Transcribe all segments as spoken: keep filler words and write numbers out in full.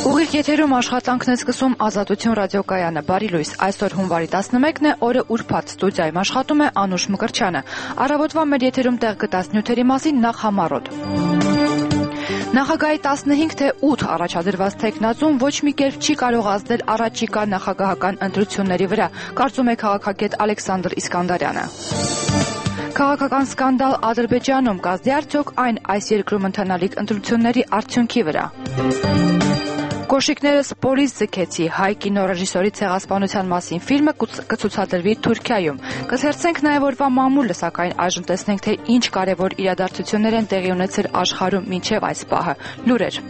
Ուղիղ եթերում աշխատանքն է սկսում Ազատություն ռադիոկայանը։ Բարի լույս, այսօր հունվարի տասնմեկն է, օրը ուրբաթ, ստուդիայում աշխատում է Անուշ Մկրտչյանը։ Առավոտվա մեր եթերում տեղ գտած նյութերի մասին նախ համառոտ։ Նախագահի տասնհինգ թե ութ առաջադրված թեկնածուն ոչ մի կերպ չի կարող ազդել առաջիկա նախագահական ընտրությունների վրա, կարծում է քաղաքագետ Ալեքսանդր Իսկանդարյանը։ Քաղաքական սկանդալ Ադրբեջանում կազդի արդյոք այն այս երկրում ընթանալիք ընտրությունների արդյունքի վրա։ Կոշիկներս պոլիս ձգեցի, հայ կինոռեժիսորի ցեղասպանության մասին ֆիլմը կցուցադրվի Թուրքիայում։ Կզերծենք նաև օրվա մամուլը, սակայն այժմ տեսնենք, թե ինչ կարևոր իրադարձություններ են տեղի ունեցել աշխարհում մինչև այս պահը։ Լուրեր։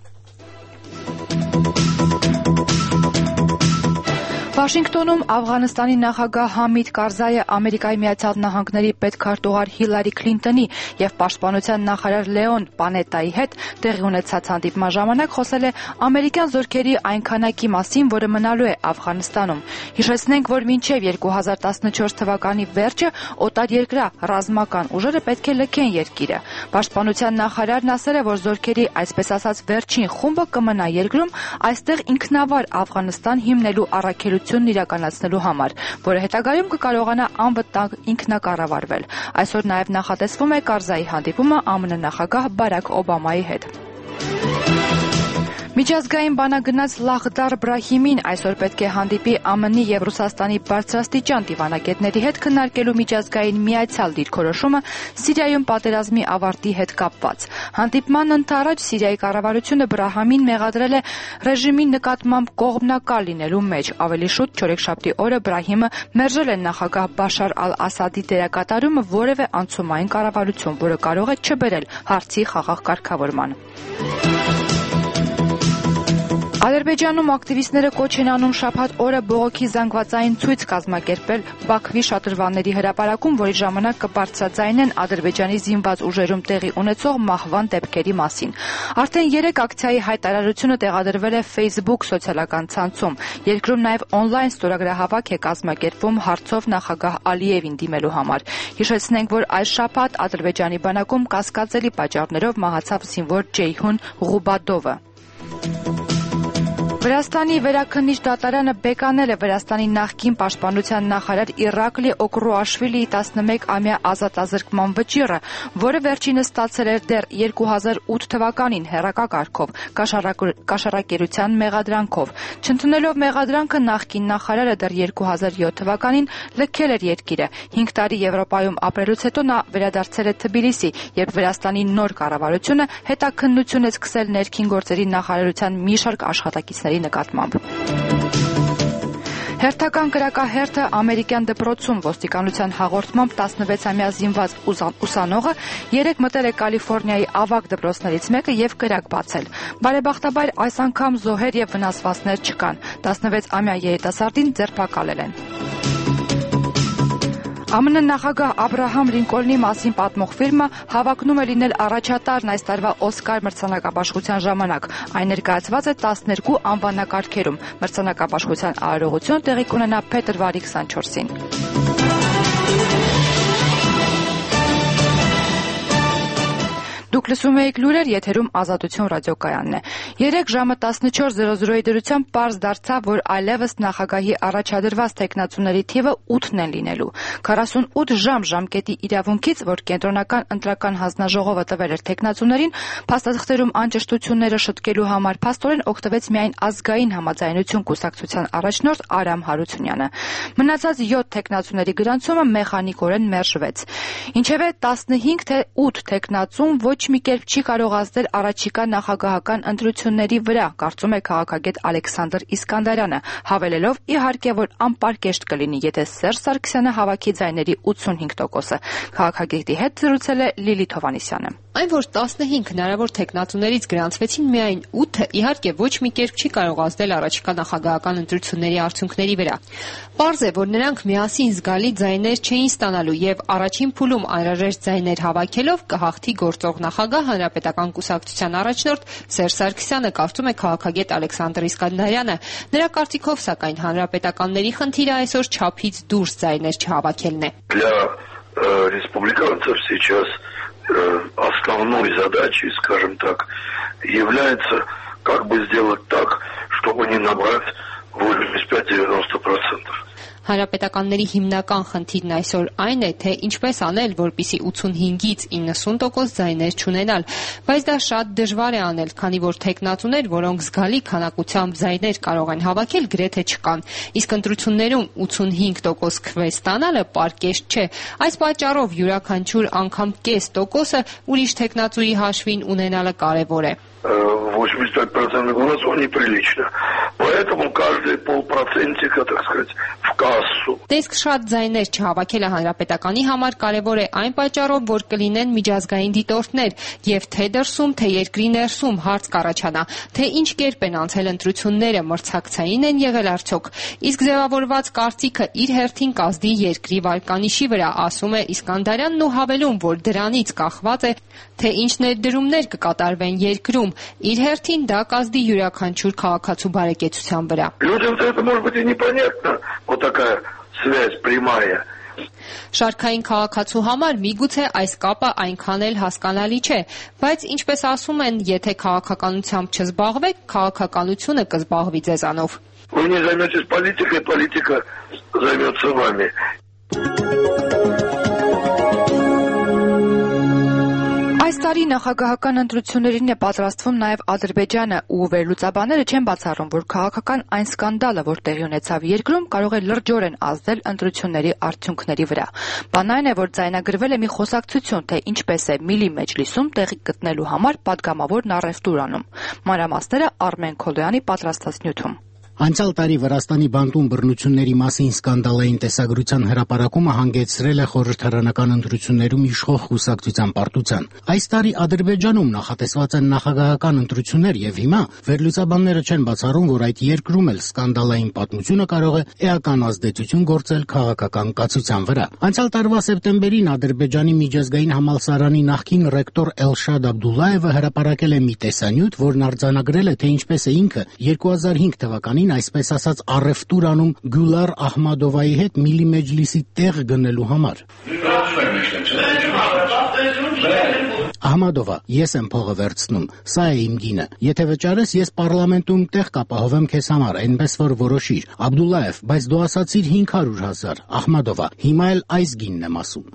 Վաշինգտոնում Աֆղանստանի նախագահ Համիդ Կարզայը Ամերիկայի Միացյալ Նահանգների պետքարտուղար Հիլարի Քլինտոնի և պաշտպանության նախարար Լեոն Պանետայի հետ տեղի ունեցած հանդիպման ժամանակ խոսել է ամերիկյան զորքերի այն քանակի մասին, որը մնալու է Աֆղանստանում։ Հիշեցնենք, որ մինչև երկու հազար տասնչորս թվականի վերջը օտարերկրյա ռազմական ուժերը պետք է լքեն երկիրը։ Պաշտպանության նախարարն ասել է, որ զորքերի այսպես ասած վերջին խումբը կմնա երկրում, այստեղ ինքնավար Աֆղանստան հիմնելու առաքելություն իրականացնելու համար, որը հետագայում կկարողանա անվտանգ ինքնակառավարվել։ Այսօր նաև նախատեսվում է Կարզայի հանդիպումը ԱՄՆ նախագահ Բարաք Օբամայի հետ։ Միջազգային բանագնաց Լախդար Բրահիմին այսօր պետք է հանդիպի ԱՄՆ-ի և Ռուսաստանի բարձրաստիճան դիվանագետների հետ քննարկելու միջազգային միացյալ դիրքորոշումը Սիրիայում պատերազմի ավարտի հետ կապված։ Հանդիպման ընթരാճ Սիրիայի կառավարությունը Բրահամին մեղադրել է ռեժիմի նկատմամբ կողմնակալ լինելու մեջ։ Ավելի շուտ չորեքշաբթի օրը Բրահիմը մերժել է նախագահ Բաշար ալ-Ասադի դերակատարումը որևէ անցումային կառավարություն, որը կարող է չբերել հարցի խաղաղ կարգավորման։ Ադրբեջանում ակտիվիստները կոչ են անում շաբաթ օրը բողոքի զանգվածային ցույց կազմակերպել Բաքվի շատրվանների հրապարակում, որի ժամանակ կբարձրաձայնեն Ադրբեջանի զինված ուժերում տեղի ունեցող մահվան դեպքերի մասին։ Արդեն երեք ակցիայի հայտարարությունը տեղադրվել է Facebook սոցիալական ցանցում։ Երկրում նաև on-line ստորագրահավաք է կազմակերպվում հարցով նախագահ Ալիևին դիմելու համար։ Հիշեցնենք, որ այս շաբաթ Ադրբեջանի բանակում կասկածելի պատճառներով մահացավ զինվոր Ջեյհուն Ղուբադովը։ Վրաստանի վերաքննիչ դատարանը բեկանել է Վրաստանի նախկին պաշտպանության նախարար Իրակլի Օկրուաշվիլիի տասնմեկամյա ազատազրկման վճիռը, որը վերջինս ստացել էր դեռ երկու հազար ութ թվականին հեռակակարգով կաշառակերության մեղադրանքով։ Չընդունելով մեղադրանքը նախկին նախարարը դեռ երկու հազար յոթ թվականին լքել էր երկիրը։ Հինգ տարի Եվրոպայում ապրելուց հետո նա վերադարձել է Թբիլիսի, երբ Վրաստանի նոր կառավարությունը հետաքննություն է սկսել ներքին գործերի նախարարության մի շարք աշխատակիցների նկատմամբ։ Հերթական կրակահերթը ամերիկյան դպրոցում ոստիկանության հաղորդմամբ տասնվեցամյա զինված ուսանողը երեկ մտել է Կալիֆոռնիայի ավագ դպրոցներից մեկը և կրակ բացել։ Բարեբախտաբար այս անգամ զոհեր և վնասվածքներ չկան։ տասնվեցամյա երիտասարդին ձերբակալել են։ ԱՄՆ նախագահ Աբրահամ Լինկոլնի մասին պատմող ֆիլմը հավակնում է լինել առաջատարն այս տարվա Օսկար մրցանակաբաշխության ժամանակ։ Այն ներկայացված է տասներկու անվանակարգերում։ Մրցանակաբաշխության արարողությունը տեղի կունենա փետրվարի քսանչորսին։ Դուք լսում եք լուրեր, եթերում Ազատություն ռադիոկայանն է։ Երեկ ժամը տասնչորս զրո զրոյի դրությամբ պարզ դարձավ, որ այլևս նախագահի առաջադրված թեկնածուների թիվը ութն են լինելու։ քառասունութ ժամ ժամկետի իրավունքից, որ կենտրոնական ընտրական հանձնաժողովը տվել էր թեկնածուներին, փաստաթղթերում անճշտությունները շտկելու համար փաստորեն օգտվեց միայն ազգային համաձայնություն կուսակցության առաջնորդ Արամ Հարությունյանը։ Մնացած յոթ թեկնածուների գրանցումը մեխանիկորեն մերժվեց։ Ինչևէ, տասնհինգ թե ութ թեկնածուն ոչ մի կերպ չի կարող ազդել առաջիկա նախագահական ընտրությունների վրա, կարծում է քաղաքագետ Ալեքսանդր Իսկանդարյանը, հավելելով իհարկե, որ անպարկեշտ կլինի, եթե Սերժ Սարգսյանը հավաքի ձայների ութսունհինգ տոկոսը։ Քաղաքագետի հետ զրուցել է Լիլիթ Հովհաննիսյանը։ Այն, որ տասնհինգ հնարավոր թեկնածուներից գրանցվեցին միայն ութը, իհարկե ոչ մի կերպ չի կարող ազդել առաջիկա նախագահական ընտրությունների արդյունքների վրա։ Պարզ է, որ նրանք միասին զգալի ձայներ չէին ստանալու եւ առաջին փուլում անհրաժեշտ ձայներ հավաքելով կհաղթի գործող նախագահ Հանրապետական կուսակցության առաջնորդ Սերժ Սարգսյանը, կարծում է քաղաքագետ Ալեքսանդր Իսկանդարյանը։ Նրա կարծիքով, սակայն, հանրապետականների խնդիրը այսօր չափից դուրս ձայներ չհավաքելն է։ Для республиканцев сейчас основной задачей, скажем так, является как бы сделать так, они набрать восемьдесят пять - девяносто процентов. Հանրապետականների հիմնական խնդիրն այսօր այն է, թե ինչպես անել, որպեսզի ութսունհինգից իննսուն տոկոս ձայներ չունենալ, բայց դա շատ դժվար է անել, քանի որ թեկնածուներ, որոնք զգալի քանակությամբ ձայներ կարող են հավաքել, գրեթե չկան։ Իսկ ընտրություններում ութսունհինգ տոկոս քվե ստանալը պարկեշտ չէ։ Այս պատճառով յուրաքանչյուր անգամ կես տոկոսը ուրիշ թեկնածուի հաշվին ունենալը կարևոր է։ восемьдесят пять процентов голосов неприлично. Поэтому каждый полпроцентика, так сказать, в կասու։ Տեսք շատ ձայներ չհավաքելը հանրապետականի համար կարևոր է այն պատճառով, որ կլինեն միջազգային դիտորդներ եւ թե դրսում, թե երկրի ներսում հարց կառաջանա, թե ինչ կերպ են անցել ընտրությունները, մրցակցային են եղել արդյոք։ Իսկ ձևավորված կարծիքը իր հերթին կազդի երկրի վարկանիշի վրա, ասում է Իսկանդարյանն ու հավելում, որ дրանից կախված է, թե ինչ ներդրումներ կկատարվեն երկրում։ Իր հերթին դա կազդի յուրաքանչյուր քաղաքացու բարեկեցության վրա։ Людям-то это может быть и непонятно, вот такая связь прямая. Շարքային քաղաքացու համար միգուցե այս կապը այնքան էլ հասկանալի չէ, բայց ինչպես ասում են, եթե քաղաքականությամբ չզբաղվեք, քաղաքականությունը կզբաղվի ձեզանով։ Вы не займетесь политикой, политика займется вами. Այս տարի նախագահական ընտրություններին է պատրաստվում նաև Ադրբեջանը ու վերլուծաբանները չեն բացառում, որ քաղաքական այն սկանդալը, որ տեղի ունեցավ երկրում, կարող է լրջորեն ազդել ընտրությունների արդյունքների վրա։ Բան այն է, որ ձայնագրվել է մի խոսակցություն, թե ինչպես է Միլի մեջլիսում տեղի գտնելու համար պատգամավորն առևտուր անում։ Մանրամասները Արմեն Քոլոյանի պատրաստած նյութում։ Անցյալ տարի Վրաստանի բանտում բռնությունների մասին սկանդալային տեսագրության հրապարակումը հանգեցրել է խորհրդարանական ընտրություններում իշխող կուսակցության պարտության։ Այս տարի Ադրբեջանում նախատեսված են նախագահական ընտրություններ եւ հիմա վերլուծաբանները չեն բացառում, որ այդ երկրում էլ սկանդալային պատմությունը կարող է էական ազդեցություն գործել քաղաքական կացության վրա։ Անցյալ տարվա սեպտեմբերին Ադրբեջանի միջազգային համալսարանի նախկին ռեկտոր Էլշադ Աբդուլլայևը հրապարակել է մի տեսանյութ, որն արձանագրել է, թե ինչպես է ինքը երկու հազար հինգ թվականին այսպես ասած առևտուր անում Գյուլար Ահմադովայի հետ Միլի մեջլիսի տեղ գնելու համար։ Ահմադովա, ես եմ փողը վերցնում, սա է իմ գինը։ Եթե վճարես, ես պարլամենտում տեղ կապահովեմ քեզ համար, այնպես որ որոշիր։ Աբդուլլաև, բայց դու ասացիր հինգ հարյուր հազար։ Ահմադովա, հիմա էլ այս գինն եմ ասում։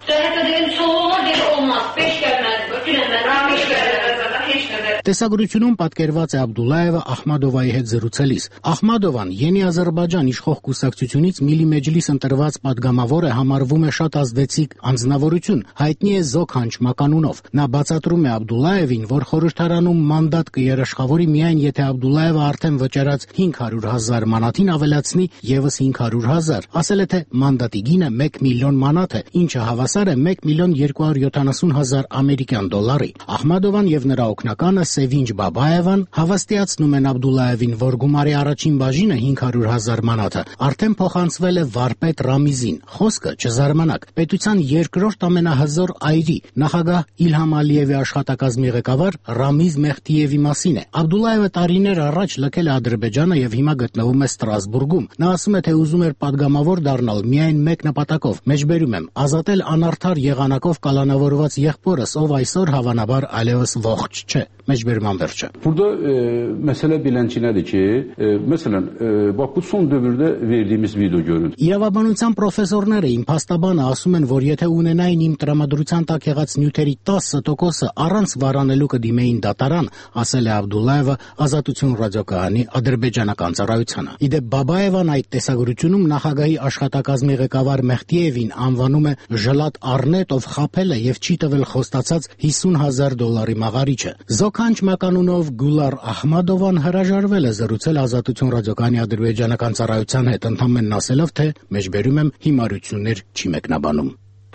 Տեսագրությունում պատկերված է Աբդուլլայևը Ահմադովայի հետ զրուցելիս։ Ահմադովան Ենի Ադրբեջան իշխող կուսակցությունից Միլի մեջլիս ընտրված պատգամավոր է, համարվում է շատ ազդեցիկ անձնավորություն, հայտնի է Զոկ հանճմականունով։ Նա բացատրում է Աբդուլլայևին, որ խորհրդարանում մանդատ կերաշխավորի միայն եթե Աբդուլլայևը արդեն վճարած հինգ հարյուր հազար մանաթին ավելացնի եւս հինգ հարյուր հազար։ Ասել է, թե մանդատի գինը մեկ միլիոն մանաթ է, ինչը հավասար է մեկ միլիոն երկու հարյուր յոթանասուն հազար ամերիկյան դոլարի։ Ահմադովան եւ նրա օգնականը Սևինջ Բաբաևան հավաստիացնում են Աբդուլլայևին, որ գումարի առաջին բաժինը հինգ հարյուր հազար մանաթը արդեն փոխանցվել է վարպետ Ռամիզին։ Խոսքը չզարմանաք, պետության երկրորդ ամենահզոր այրի նախագահ Իլհամ Ալիևի աշխատակազմի ղեկավար Ռամիզ Մեհդիևի մասին է։ Աբդուլլայևը տարիներ առաջ լքել է Ադրբեջանը եւ հիմա գտնվում է Ստրասբուրգում։ Նա ասում է, թե ուզում էր պատգամավոր դառնալ միայն մեկ նպատակով։ Մեջբերում եմ ազատել անարդար եղանակով կալանավորված եղբորս, ով այսօր հավանաբար այլևս ողջ չէ։ Mecburiman verçe. Burada e, mesele bilinci nədir ki, e, məsələn, e, bax bu son dövrdə verdiyimiz video görüntü. Իրավաբանության պրոֆեսորները իմ փաստաբանը ասում են, որ եթե ունենային իմ տրամադրության տակ եղած նյութերի տասը տոկոսը առանց վարանելու կդիմեին դատարան, ասել է Աբդուլլայևը Ազատություն ռադիոկայանի ադրբեջանական ծառայությանը։ Իդեպ Բաբաևան այդ տեսագրությունում նախագահի աշխատակազմի ղեկավար Մեհդիևին անվանում է ժլատ առնետ, ով խաբել է եւ չի տվել խոստացած հիսուն հազար դոլարի մաղարիչը։ Զոքանչ մականունով Գյուլար Ահմադովան հրաժարվել է զրուցել Ազատություն ռադիոկայանի ադրբեջանական ծառայության հետ, ընդհանրեն ասելով, թե մեջբերում եմ հիմարություններ չի մեկնաբանում։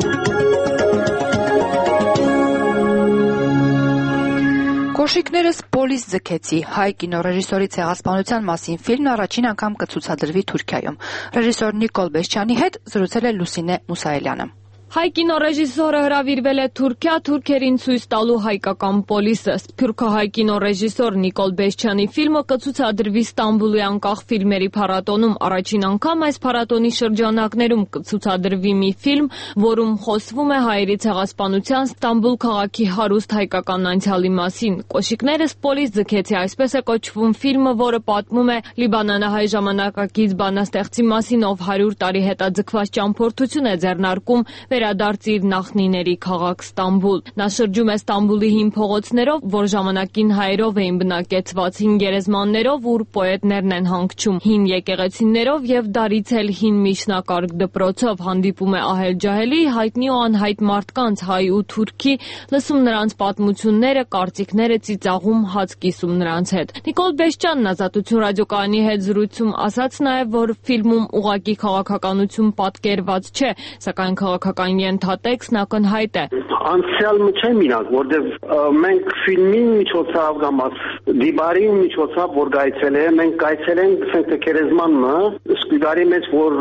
Կոշիկներս պոլիս ձգեցի հայ կինոռեժիսորի ցեղասպանության մասին ֆիլմն առաջին անգամ կցուցադրվի Թուրքիայում։ Ռեժիսոր Նիկոլ Բեսչյանի հետ զրուցել է Լուսինե Մուսայելյանը։ Հայ կինոռեժիսորը հրավիրվել է Թուրքիա թուրքերին ցույց տալու հայկական պոլիսը։ Սփյուռքահայ կինոռեժիսոր Նիկոլ Բեշչյանի ֆիլմը կցուցադրվի Ստամբուլի անկախ ֆիլմերի փառատոնում։ Առաջին անգամ այս փառատոնի շրջանակներում կցուցադրվի մի ֆիլմ, որում խոսվում է հայերի ցեղասպանության Ստամբուլ քաղաքի հարուստ հայկական անցյալի մասին։ Կոշիկներս պոլիս ձգեցի, այսպես է կոչվում ֆիլմը, որը պատմում է լիբանանահայ ժամանակակից բանաստեղծի մասին, ով հարյուր տարի հետաձգված ճամփորդություն է ձեռնարկում վերադարձի իր նախնիների քաղաք Ստամբուլ։ Նա շրջում է Ստամբուլի հին փողոցներով, որ ժամանակին հայերով էին բնակեցված, հին գերեզմաններով, ուր պոետներն են հանգչում, հին եկեղեցիներով եւ դարից էլ հին միջնակարգ դպրոցով։ Հանդիպում է ահել-ջահելի, հայտնի ու անհայտ մարդկանց, հայ ու թուրքի, լսում նրանց պատմությունները, կարծիքները, ծիծաղում, հաց կիսում նրանց հետ։ Նիկոլ Բեշչյանն Ազատություն ռադիոկայանի հետ զրույցում ասաց նաեւ, որ ֆիլմում ուղղակի քաղաքականություն պատկերված չէ, սակայն քաղաքական ենթատեքստն ակնհայտ է։ Անցյալը չէ մինակ, որտեղ մենք ֆիլմին միջոցով կամ դիբարի միջոցով որ գայցել է, մենք գայցել ենք ասենք քերեզմանը, սկիդարի մեջ որ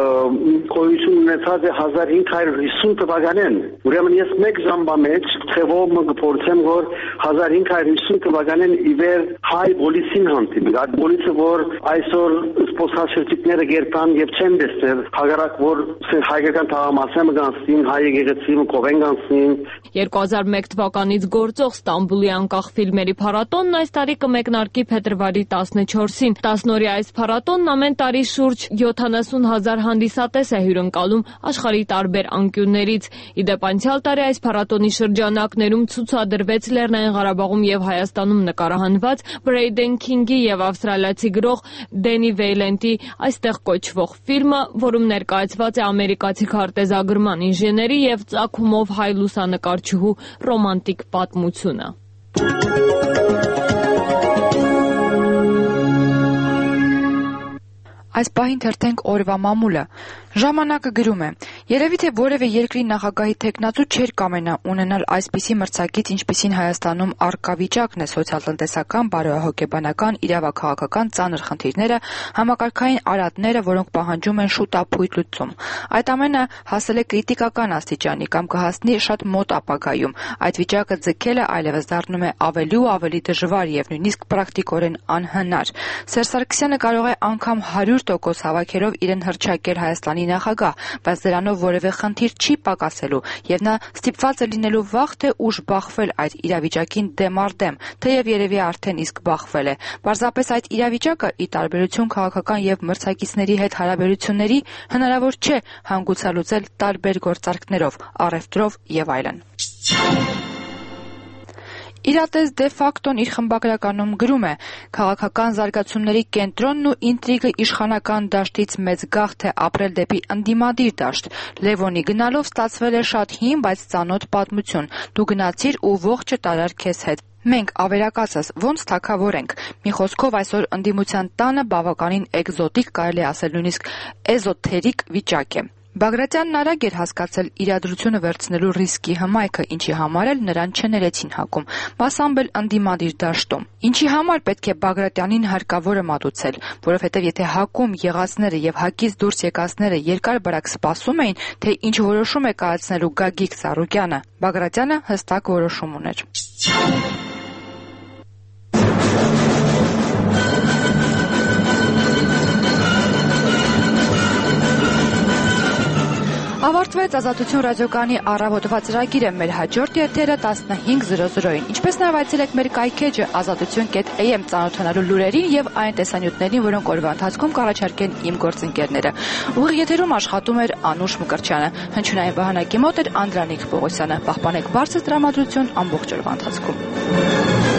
կոյություն ունեցած է հազար հինգ հարյուր հիսուն թվականին։ Ուրեմն ես մեկ ժամվա մեջ թեվով կփորձեմ որ հազար հինգ հարյուր հիսուն թվականին իվեր հայ պոլիսին հանդիպի։ Այդ պոլիսը որ այսօր սպոսաշրջիկները գերտան եւ չեն տեսել, հագարակ որ հայկական թաղամասը գանցին, հայ եկեղեցին կովեն գանցին։ երկու հազար մեկ թվականից գործող Ստամբուլի անկախ ֆիլմերի փառատոնն այս տարի կմեկնարկի փետրվարի տասնչորսին։ տասնօրյա այս փառատոնն ամեն տարի շուրջ յոթանասուն հազար հանդիսատես է հյուրընկալում աշխարհի տարբեր անկյուններից։ Իդեպ անցյալ տարի այս փառատոնի շրջանակներում ցուցադրվեց Լեռնային Ղարաբաղում եւ Հայաստանում նկարահանված Բրեյդեն Քինգի եւ ավստրալիացի գրող Դենի Վեյլենտի «Այստեղ» կոչվող ֆիլմը, որում ներկայացված է ամերիկացի քարտեզագրման ինժեների եւ ծագումով հայ լուսանկարչուհու ռոմանտիկ պատմությունը։ Այս պահին թերթենք օրվա մամուլը։ Ժամանակը գրում է. երևի թե որևէ երկրի նախագահի թեկնածու չէր կամենա ունենալ այսպիսի մրցակից, ինչպիսին Հայաստանում առկա վիճակն է, սոցիալ-տնտեսական, բարոյահոգեբանական, իրավաքաղաքական ծանր խնդիրները, համակարգային արատները, որոնք պահանջում են շուտապույտ լուծում։ Այդ ամենը հասել է կրիտիկական աստիճանի կամ կհասնի շատ մոտ ապագայում։ Այդ վիճակը ձգելը այլևս դառնում է ավելի ու ավելի դժվար եւ նույնիսկ պրակտիկորեն անհնար։ Սերժ Սարգսյանը կարող է անգամ հարյուր տոկոս հավաքելով իրեն հռչակել Հայաստանի նախագահ, բայց դրանով որևէ խնդիր չի պակասելու եւ նա ստիպված է լինելու վաղ թե ուշ բախվել այդ իրավիճակին դեմառդեմ, թեև երևի արդեն իսկ բախվել է։ Պարզապես այդ իրավիճակը, ի տարբերություն քաղաքական եւ մրցակիցների հետ հարաբերությունների, հնարավոր չէ հանգուցալուծել տարբեր գործարքներով, առևտրով եւ այլն։ Իրատես դե ֆակտոն իր խմբագրականում գրում է. քաղաքական զարգացումների կենտրոնն ու ինտրիգը իշխանական դաշտից մեծ գաղթ է ապրել դեպի ընդդիմադիր դաշտ։ Լևոնի գնալով ստացվել է շատ հին, բայց ծանոթ պատմություն։ Դու գնացիր ու ողջը տարար քեզ հետ։ Մենք ավերակացս ոնց թագավոր ենք։ Մի խոսքով այսօր ընդդիմության տանը բավականին էկզոտիկ, կարելի ասել նույնիսկ էզոթերիկ վիճակ է։ Բագրատյանն արագ էր հասկացել իրադրությունը վերցնելու ռիսկի հմայքը, ինչի համար էլ նրան չներեցին հակում, մասամբ էլ ընդդիմադիր դաշտում։ Ինչի համար պետք է Բագրատյանին հարկավոր է մատուցել, որովհետև եթե հակում եղածները եւ հակից դուրս եկածները երկար բարակ սպասում էին, թե ինչ որոշում է կայացնելու Գագիկ Ծառուկյանը, Բագրատյանը հստակ որոշում ուներ։ Ավարտվեց Ազատություն ռադիոկայանի առավոտվա ծրագիրը, մեր հաջորդ եթերը տասնհինգ զրո զրոին։ Ինչպես նաև այցելեք մեր կայքեջը ազատություն կետ էյ էմ ծանոթանալու լուրերին եւ այն տեսանյութերին, որոնք օրվա ընթացքում կառաջարկեն իմ գործընկերները։ Ուղիղ եթերում աշխատում էր Անուշ Մկրտչյանը, հնչյունային վահանակի մոտ էր Անդրանիկ Պողոսյանը։ Պահպանեք բարձր տրամադրություն ամբողջ օրվա ընթացքում։